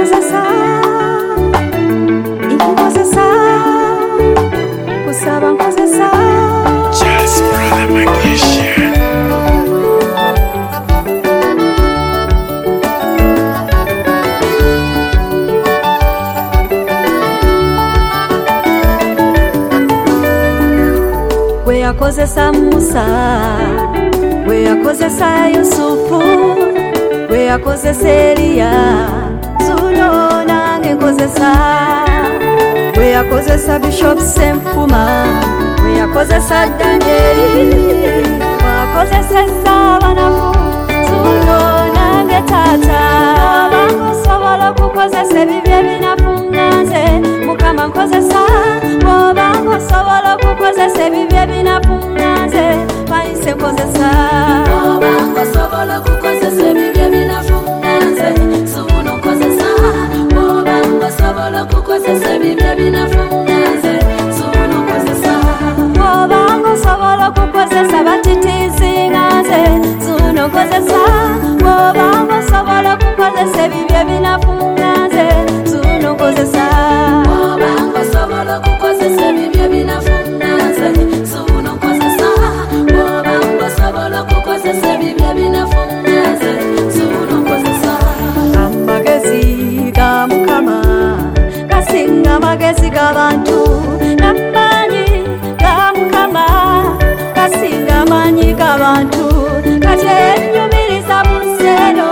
Yakozesa Musa, we yakozesa Yusufu, we yakozesa Eliya, zuno nange nkozesa. We yakozesa Bishop Semfuma, we yakozesa Danieli, wakozesa Sabanamu, zuno nange tata. Bangosobola kukozesa ebibye binafunganze, Mukama nkozesa. Bangosobola kukozesa ebibye binafunganze, bayise nkozesa. Bangosobola kukozesa ebibye binafunganze, zuno nkozesa. Bangosobola kukozesa ebibye binafunganze, zuno nkozesa. Bangosobola kukozesa batitizinganze, zuno nkozesa. Bangosobola kukozesa ebibye binafunganze, zuno nkozesa. Bangosobola kukozesa ebibye binafunganze, zuno nkozesa. Bangosobola kukozesa ebibye binafunganze, zuno nkozesa. Amagezi ga Mukama gasinga amagezi g'abantu, n'amaanyi ga Mukama gasinga amaanyi g'abantu. Kati enyumiriza museno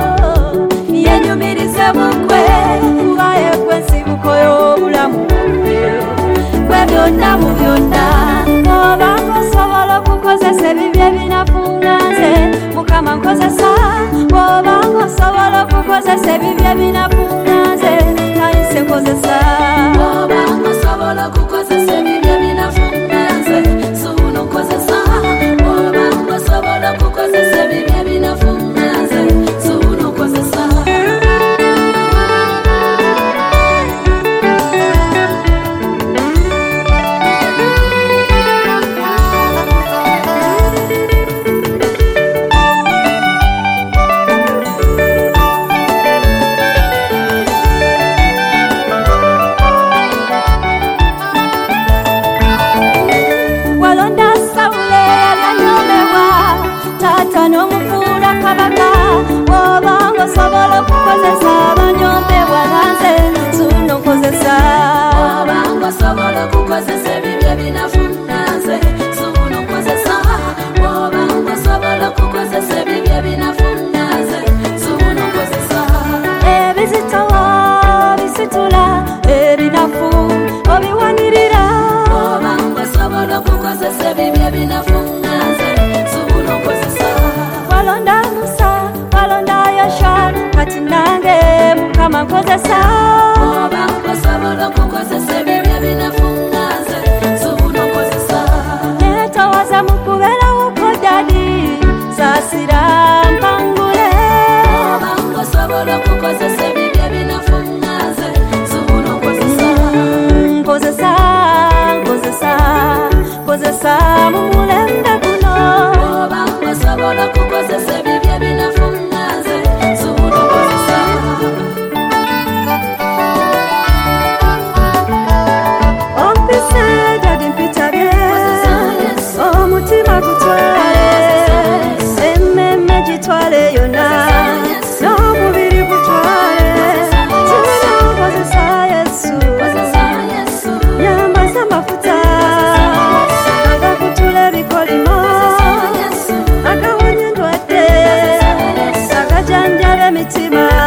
yenyumirize bukwe, kuba yekwe nsibuko y'obulamu kwe byonna mu byonna. Bangosobola kukozesa ebibye binafunganze, Mukama nkozesa. Bangosobola kukozesa ebibye binafunganze, kayise nkozesa. Bangosobola kukozesa ebibye binafunganze, zuno nkozesa. Bangosobola kukozesa ebibye binafunganze, zuno nkozesa. Bangosobola kukozesa abanyomebwa nanze, zuno nkozesa. Bangosobola kukozesa ebibye binafunganze, zuno nkozesa. Bangosobola kukozesa ebibye binafunganze, zuno nkozesa. Ebizitowa bisitula ebinafu obiwanirira. Bangosobola kukozesa ebibye binafunganze, zuno nkozesa. Walonda Musa, walonda Yosha, kati nange Mukama nkozesa. Bangosobola kukozesa ebibye binafunganze, zuno nkozesa. Netowaza mu kubeerawo kwo dadi, saasira mpangule. Bangosobola kukozesa ebibye binafunganze, zuno nkozesa. Nkozesa, nkozesa, nkozesa mu mulembe guno. Bangosobola kukozesa ebibye binafunganze, zuno nkozesa. Ompise dadi mpitabye, omutima gutwale, emmeme gitwale yonna, n'omubiri gutwale. Zuno nkozesa Yesu, nyambaza amafuta agakutula ebikolimo, agawonya endwadde, agajanjaba emitima.